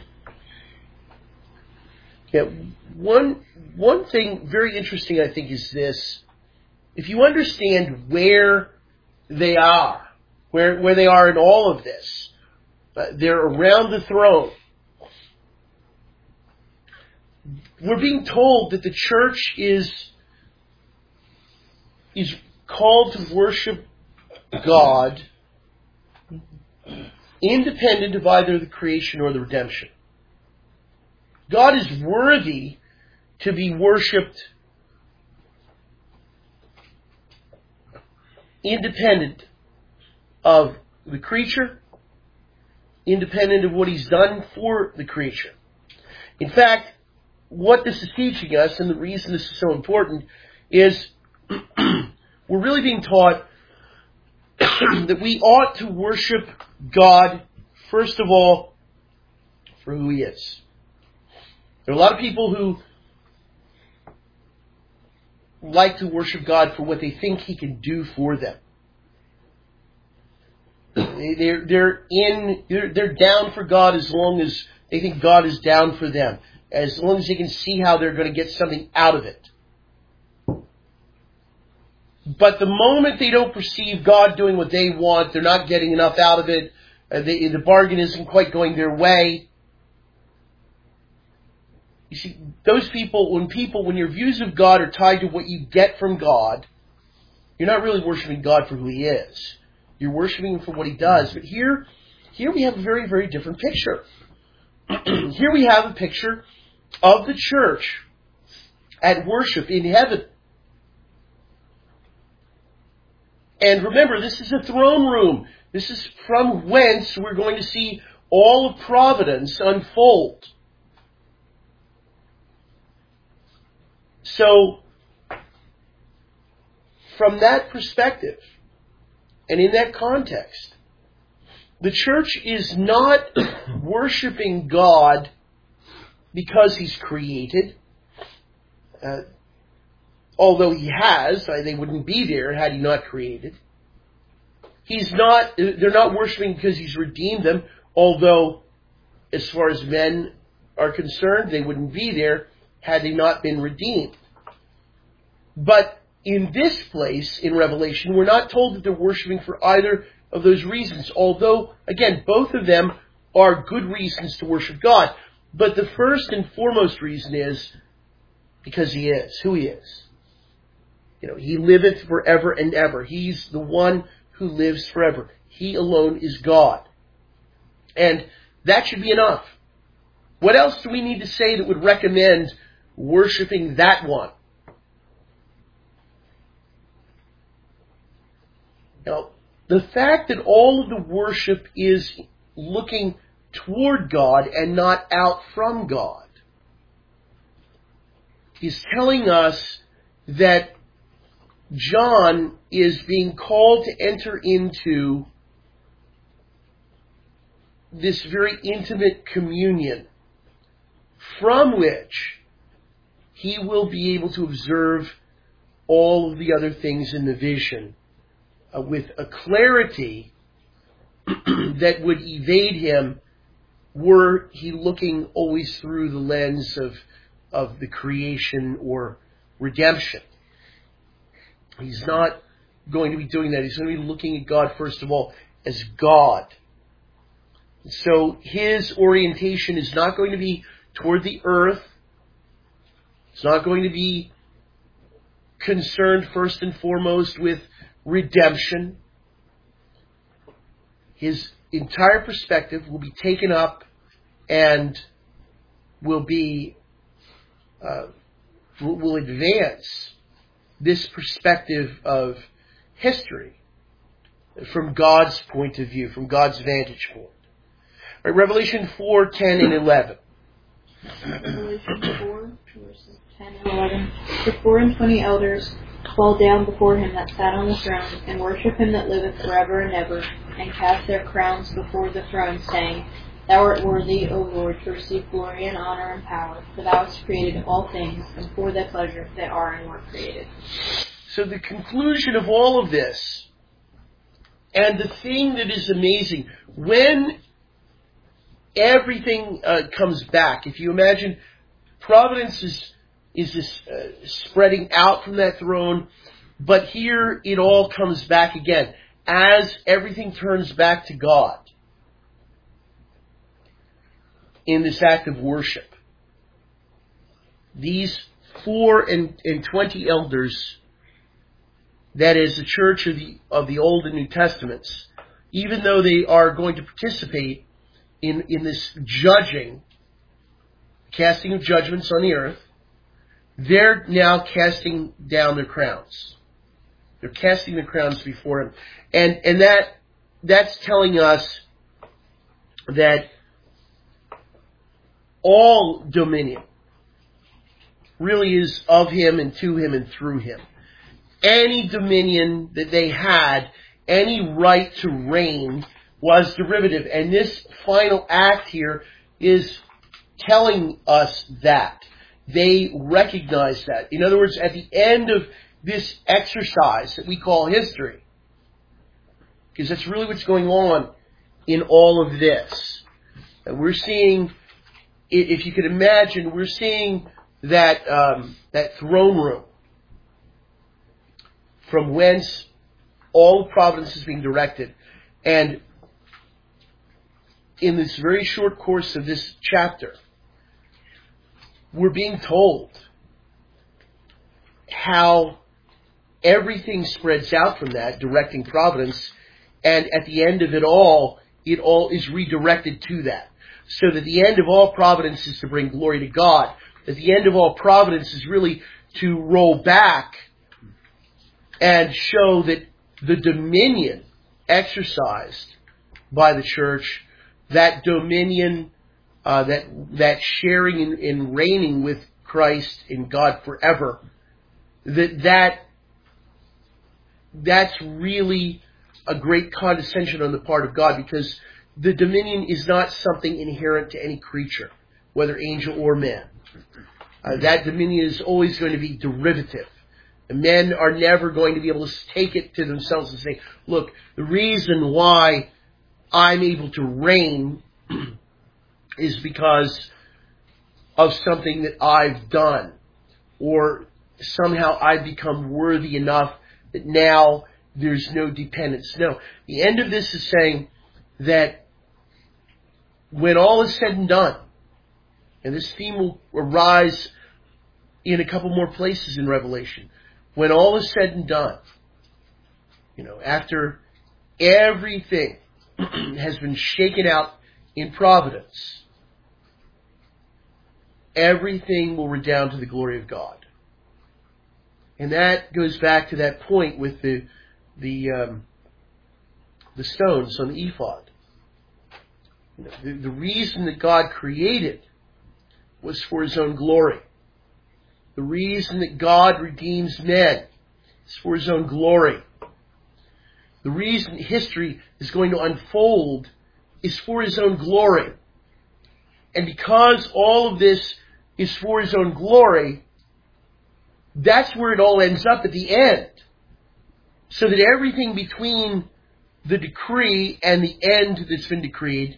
Yeah, one one thing very interesting, I think, is this. If you understand where they are, where where they are in all of this, uh, they're around the throne. We're being told that the church is is called to worship God independent of either the creation or the redemption. God is worthy to be worshipped independent of the creature, independent of what he's done for the creature. In fact, what this is teaching us, and the reason this is so important, is we're really being taught that we ought to worship God, first of all, for who he is. There are a lot of people who like to worship God for what they think he can do for them. They're, they're in, they're, they're down for God as long as they think God is down for them. As long as they can see how they're going to get something out of it. But the moment they don't perceive God doing what they want, they're not getting enough out of it, uh, they, the bargain isn't quite going their way. You see, those people, when people, when your views of God are tied to what you get from God, you're not really worshiping God for who he is. You're worshiping him for what he does. But here, here we have a very, very different picture. Here we have a picture of the church at worship in heaven. And remember, this is a throne room. This is from whence we're going to see all of providence unfold. So, from that perspective, and in that context, the church is not worshiping God because he's created, uh, although he has. They wouldn't be there had he not created. He's not, they're not worshiping because he's redeemed them, although as far as men are concerned, they wouldn't be there had they not been redeemed. But in this place, in Revelation, we're not told that they're worshiping for either of those reasons, although, again, both of them are good reasons to worship God. But the first and foremost reason is because he is, who he is. You know, he liveth forever and ever. He's the one who lives forever. He alone is God. And that should be enough. What else do we need to say that would recommend worshiping that one? Now, the fact that all of the worship is looking toward God and not out from God is telling us that John is being called to enter into this very intimate communion from which he will be able to observe all of the other things in the vision uh, with a clarity that would evade him were he looking always through the lens of, of the creation or redemption. He's not going to be doing that. He's going to be looking at God, first of all, as God. So his orientation is not going to be toward the earth. It's not going to be concerned first and foremost with redemption. His entire perspective will be taken up and will be uh, will advance this perspective of history from God's point of view, from God's vantage point. All right, Revelation four, ten, and eleven. Revelation four, verses ten and eleven. The four and twenty elders fall down before him that sat on the throne, and worship him that liveth forever and ever, and cast their crowns before the throne, saying, Thou art worthy, O Lord, to receive glory and honor and power, for thou hast created all things, and for thy pleasure they are and were created. So the conclusion of all of this, and the thing that is amazing, when everything uh, comes back, if you imagine providence is is this uh, spreading out from that throne, but here it all comes back again as everything turns back to God in this act of worship. These four and, and twenty elders, that is the church of the of the Old and New Testaments, even though they are going to participate in, in this judging, casting of judgments on the earth, they're now casting down their crowns. They're casting their crowns before him. And and that that's telling us that all dominion really is of him and to him and through him. Any dominion that they had, any right to reign, was derivative. And this final act here is telling us that. They recognize that. In other words, at the end of this exercise that we call history, because that's really what's going on in all of this, and we're seeing, if you could imagine, we're seeing that um, that throne room from whence all providence is being directed. And in this very short course of this chapter, we're being told how everything spreads out from that, directing providence, and at the end of it all, it all is redirected to that. So that the end of all providence is to bring glory to God. That the end of all providence is really to roll back and show that the dominion exercised by the church, that dominion, uh, that that sharing in, in reigning with Christ in God forever, that that that's really a great condescension on the part of God, because the dominion is not something inherent to any creature, whether angel or man. Uh, that dominion is always going to be derivative. And men are never going to be able to take it to themselves and say, look, the reason why I'm able to reign is because of something that I've done, or somehow I've become worthy enough that now there's no dependence. No. The end of this is saying that when all is said and done, and this theme will arise in a couple more places in Revelation, when all is said and done, you know, after everything has been shaken out in providence, everything will redound to the glory of God. And that goes back to that point with the the um, the stones on the ephod. You know, the, the reason that God created was for His own glory. The reason that God redeems men is for His own glory. The reason history is going to unfold is for His own glory. And because all of this is for His own glory, that's where it all ends up at the end. So that everything between the decree and the end that's been decreed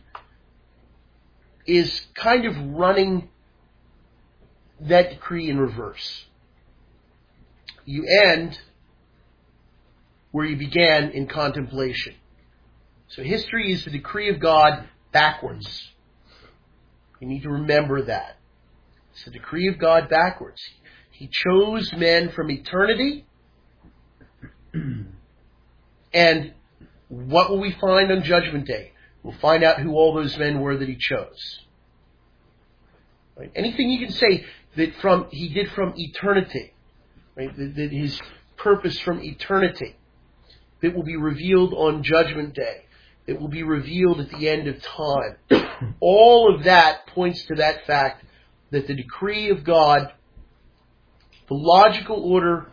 is kind of running that decree in reverse. You end where you began in contemplation. So history is the decree of God backwards. You need to remember that. It's the decree of God backwards. He chose men from eternity. And what will we find on Judgment Day? We'll find out who all those men were that he chose. Right? Anything you can say that from he did from eternity, right? That, that his purpose from eternity, that will be revealed on Judgment Day, that will be revealed at the end of time. All of that points to that fact that the decree of God, the logical order,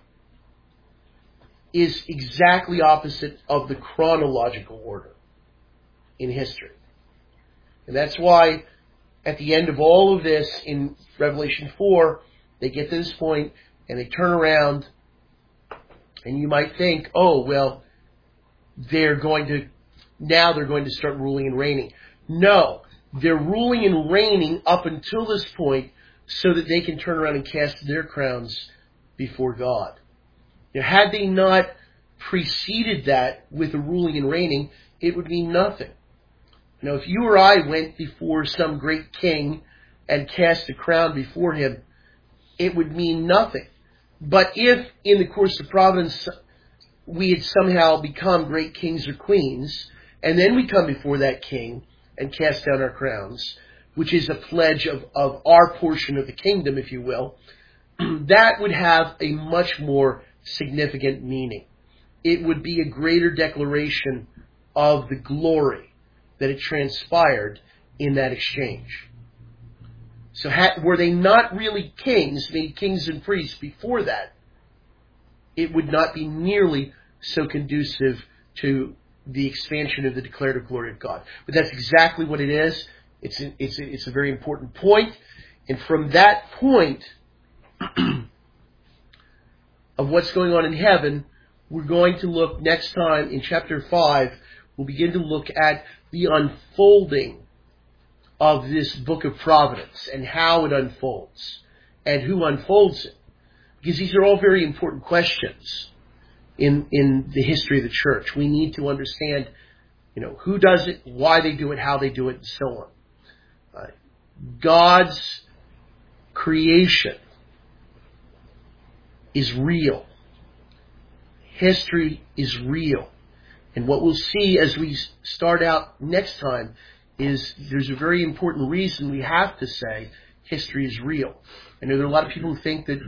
is exactly opposite of the chronological order in history. And that's why at the end of all of this in Revelation four, they get to this point and they turn around and you might think, oh, well, they're going to, now they're going to start ruling and reigning. No, they're ruling and reigning up until this point so that they can turn around and cast their crowns before God. Now, had they not preceded that with a ruling and reigning, it would mean nothing. Now, if you or I went before some great king and cast a crown before him, it would mean nothing. But if, in the course of providence, we had somehow become great kings or queens, and then we come before that king and cast down our crowns, which is a pledge of, of our portion of the kingdom, if you will, that would have a much more significant meaning. It would be a greater declaration of the glory that had transpired in that exchange. So ha- were they not really kings, made kings and priests before that, it would not be nearly so conducive to the expansion of the declarative glory of God. But that's exactly what it is. It's a, it's a, it's a very important point. And from that point of what's going on in heaven, we're going to look next time in chapter five, we'll begin to look at the unfolding of this book of providence and how it unfolds and who unfolds it. Because these are all very important questions in, in the history of the church. We need to understand, you know, who does it, why they do it, how they do it, and so on. Uh, God's creation is real. History is real. And what we'll see as we start out next time is there's a very important reason we have to say history is real. I know there are a lot of people who think that,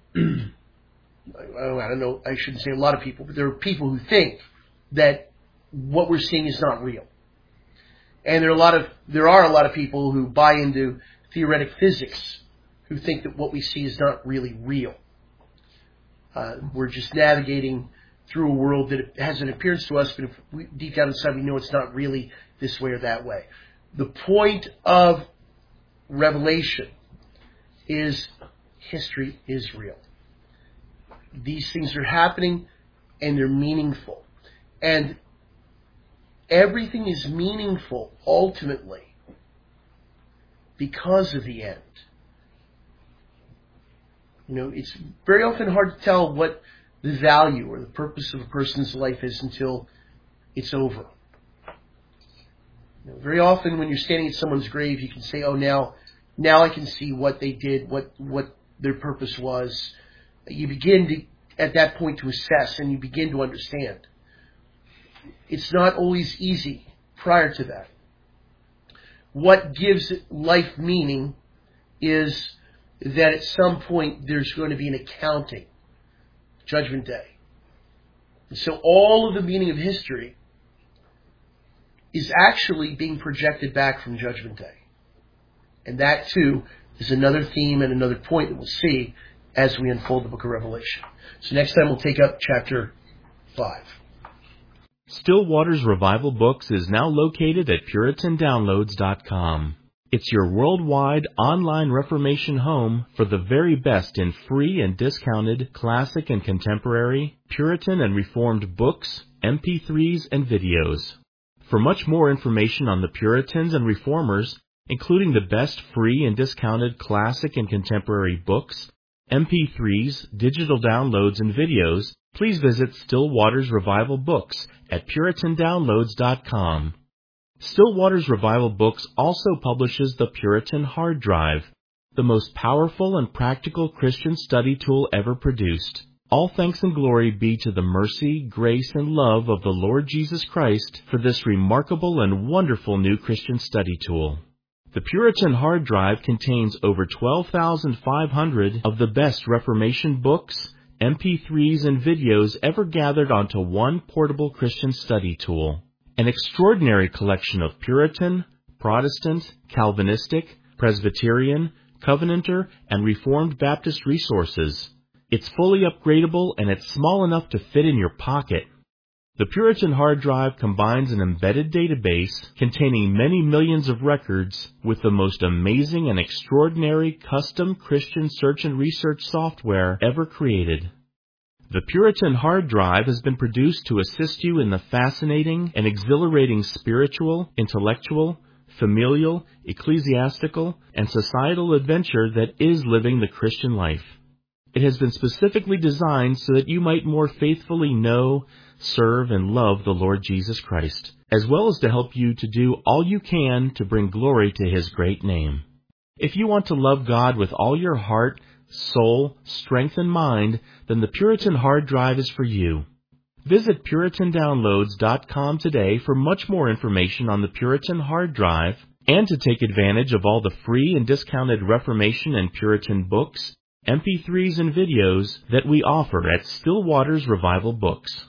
I don't know, I shouldn't say a lot of people, but there are people who think that what we're seeing is not real. And there are a lot of, there are a lot of people who buy into theoretic physics who think that what we see is not really real. Uh, we're just navigating through a world that has an appearance to us, but if we, deep down inside we know it's not really this way or that way. The point of Revelation is history is real. These things are happening and they're meaningful. And everything is meaningful ultimately because of the end. You know, it's very often hard to tell what the value or the purpose of a person's life is until it's over. You know, very often when you're standing at someone's grave, you can say, oh, now, now I can see what they did, what, what their purpose was. You begin to, at that point, to assess and you begin to understand. It's not always easy prior to that. What gives life meaning is that at some point there's going to be an accounting, Judgment Day. And so all of the meaning of history is actually being projected back from Judgment Day. And that too is another theme and another point that we'll see as we unfold the book of Revelation. So next time we'll take up chapter five. Still Waters Revival Books is now located at Puritan Downloads dot com. It's your worldwide online Reformation home for the very best in free and discounted classic and contemporary, Puritan and Reformed books, M P threes, and videos. For much more information on the Puritans and Reformers, including the best free and discounted classic and contemporary books, M P threes, digital downloads, and videos, please visit Still Waters Revival Books at Puritan Downloads dot com. Still Waters Revival Books also publishes the Puritan Hard Drive, the most powerful and practical Christian study tool ever produced. All thanks and glory be to the mercy, grace, and love of the Lord Jesus Christ for this remarkable and wonderful new Christian study tool. The Puritan Hard Drive contains over twelve thousand five hundred of the best Reformation books, M P threes, and videos ever gathered onto one portable Christian study tool. An extraordinary collection of Puritan, Protestant, Calvinistic, Presbyterian, Covenanter, and Reformed Baptist resources. It's fully upgradable and it's small enough to fit in your pocket. The Puritan Hard Drive combines an embedded database containing many millions of records with the most amazing and extraordinary custom Christian search and research software ever created. The Puritan Hard Drive has been produced to assist you in the fascinating and exhilarating spiritual, intellectual, familial, ecclesiastical, and societal adventure that is living the Christian life. It has been specifically designed so that you might more faithfully know, serve, and love the Lord Jesus Christ, as well as to help you to do all you can to bring glory to His great name. If you want to love God with all your heart, soul, strength, and mind, then the Puritan Hard Drive is for you. Visit Puritan Downloads dot com today for much more information on the Puritan Hard Drive and to take advantage of all the free and discounted Reformation and Puritan books, M P threes, and videos that we offer at Still Waters Revival Books.